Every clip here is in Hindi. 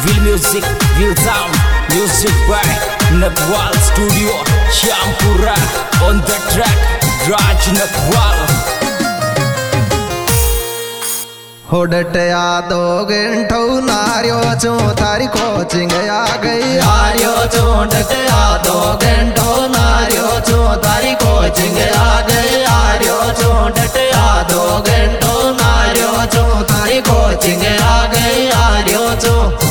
Will music, will sound, music by Nagwal Studio, Shampura. On the track, Raj Nagwal. होडटया दो घंटो नारियो चो तारी कोचिंग आ गई आरियो चो डटया दो घंटो नारियो चो तारी कोचिंग आ गई आरियो चो डटया दो घंटो नारियो चो तारी कोचिंग आ गई आरियो चो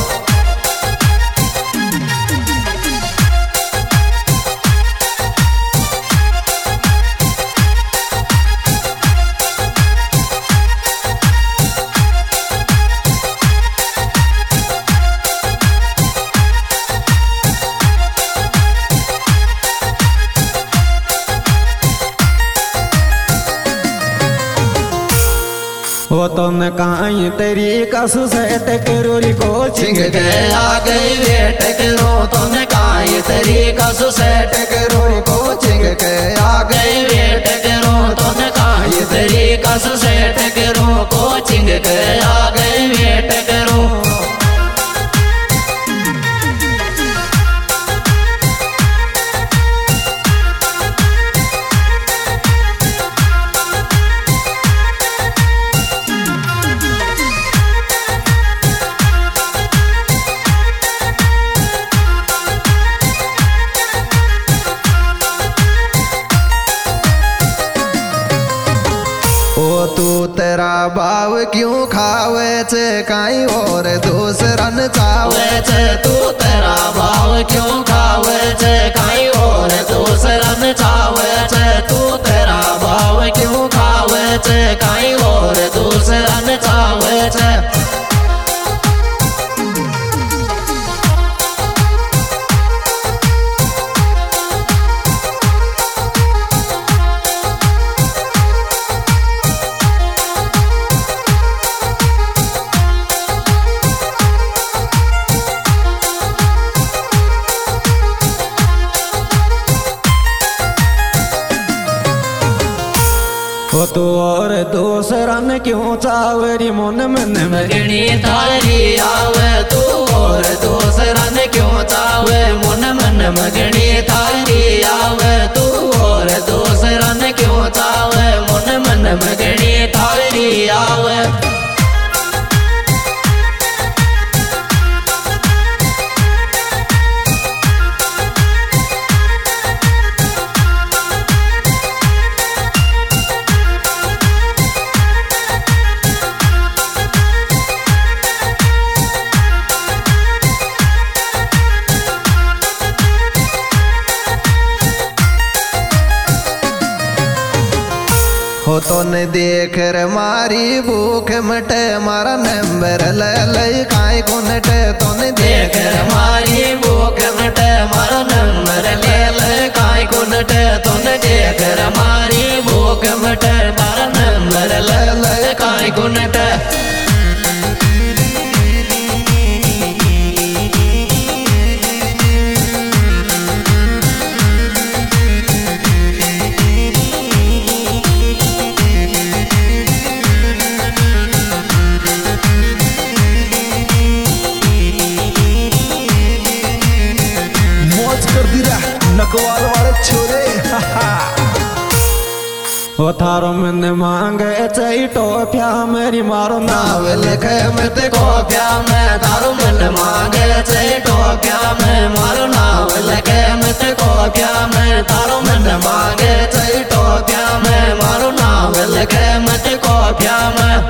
वो तुमने कहीं तेरी कसु से टकरोरी कोचिंग के आ गई वेट करो तुमने कहीं तेरी कसु से टकरोरी कोचिंग के आ गई वेट करो तुमने कहीं तेरी कसु से टकरो कोचिंग के आ गई वेट करो तू तेरा भाव क्यों खावे छे काई और दूसरा न चावे छे तू तेरा भाव क्यों खावे छे काई और दूसरा न चावे छे तू तेरा भाव क्यों खावे छे काई और दूसरा न चावे छे वो तो और दूसरा न क्यों चावरी मन मन मगनी थारी आवे तू और दूसरा न क्यों चावे मन मन मगनी थारी आवे तू और दूसरा न क्यों चावे मन मन मगनी थारी आवे हो तो न देख रे मारी भूख मटे मारा नंबर ले ले काई कोनटे तो न देख रे मारी भूख मटे मारा नंबर ले ले काई कोनटे तो न देख रे मारी भूख मटे मारा नंबर ले ले काई कोनटे नकवाल वाले छोरे वो थारो मैंने मांगे चाहिए टोपिया मेरी मारो नाव लिखे मैं ते कोपिया में थारो मैंने मांगे चाहिए टोपिया में मारो नाव लिखे मैं ते कोपिया में थारो मैंने मांगे चाहिए टोपिया में मारो नाव लिखे मैं ते कोपिया में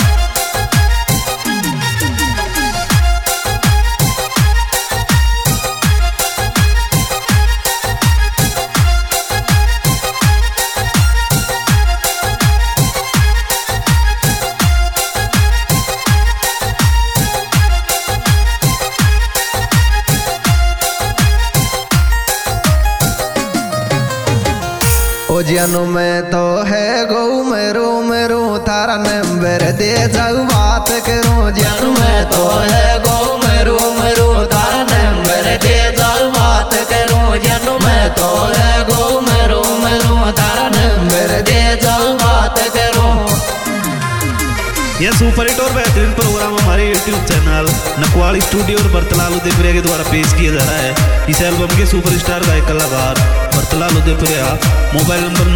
ओ जनु में तो है गौ मेरो मेरो तारा नंबर दे जाऊ बात करूं जनु में तो है गौ मेरो मेरो तारा नंबर दे जाऊ बात करूं जनु में तो है गौ मेरो मेरो तारा नंबर दे जाऊ बात करूं यह सुपर हिट और बेहतरीन प्रोग्राम हमारे यूट्यूब चैनल नकवाल स्टूडियो और बरतलाल उदयपुरिया के द्वारा पेश किया जा रहा है। इस एल्बम के सुपरस्टार गायक कलाकार बरतलाल उदयपुरिया, मोबाइल नंबर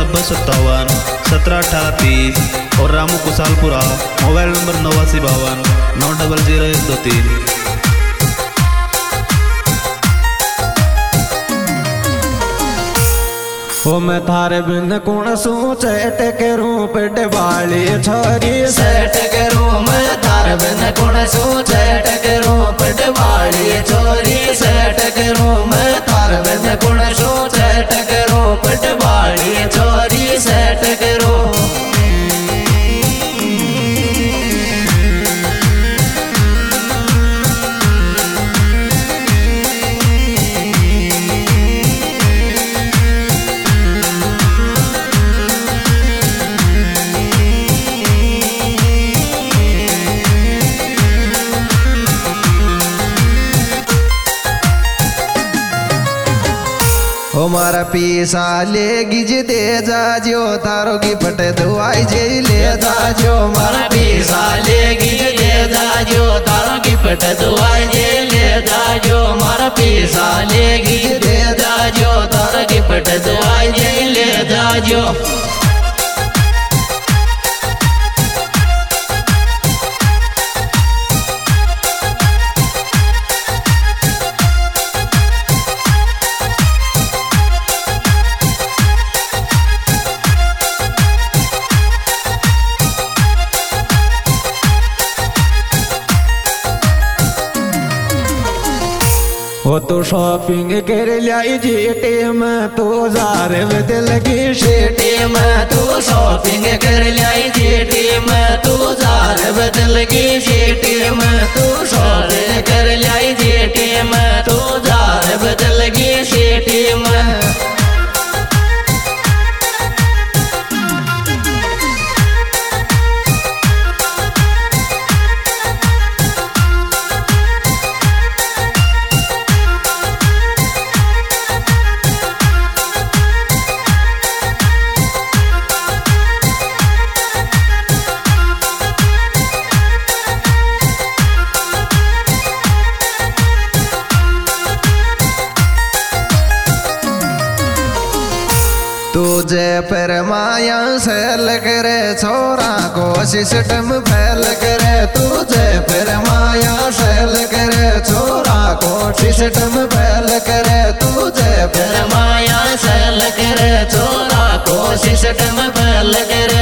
9057171830 और रामू कुशालपुरा, मोबाइल नंबर 8952 ओ मैं थारे बिन कुण सू चैट करूं पेट वाली छोरी सेट करूं, मैं थारे बिन कुण सू चैट करूं पेट वाली छोरी सेट करूं, मैं थारे बिन कुण सू चैट करूं पेट वाली छोरी सेट करूं। हमारा पीसा लेगी जे दे जाजो थारो गिफ्ट दुआई जे ले जाजो, हमारा पीसा लेगी जे दे जाजो थारो गिफ्ट दुआई जे ले जाजो, हमारा पीसा लेगी जे दे जाजो थारो गिफ्ट दुआई जे ले जाजो। वो तो शॉपिंग कर लाई जेटे में तो जार बदल की शेटे में, तो शॉपिंग कर लाई जेटे में तो जार बदल की शेटे में, तो शॉपिंग कर लाई जेटे में तो जार बदल की शेटे में। तुझे पर माया सेल करे छोरा को सिस्टम फैल करे, तुझे पर माया सेल करे छोरा को सिस्टम फैल करे, तुझे पर माया सेल करे छोरा को सिस्टम फैल करे,